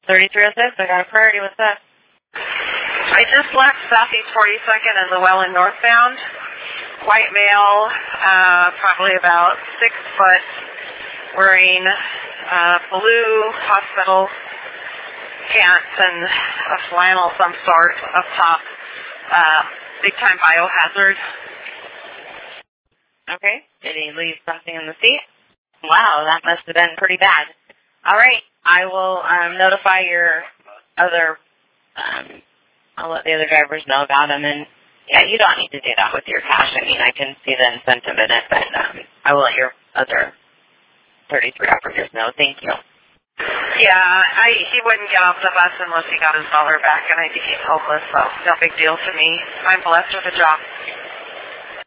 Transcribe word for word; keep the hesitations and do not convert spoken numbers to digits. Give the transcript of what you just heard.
thirty-three oh six, I got a priority. What's up? I just left Southeast forty-second and Llewellyn northbound. White male, uh, probably about six foot, wearing uh, blue hospital pants and a flannel of some sort up top. Uh, big time biohazard. Okay. Did he leave something in the seat? Wow, that must have been pretty bad. All right. I will um, notify your other, um, I'll let the other drivers know about him. And, yeah, you don't need to do that with your cash. I mean, I can see the incentive in it, but um, I will let your other thirty-three operators know. Thank you. Yeah, I he wouldn't get off the bus unless he got his dollar back, and I think he's hopeless, so no big deal to me. I'm blessed with a job.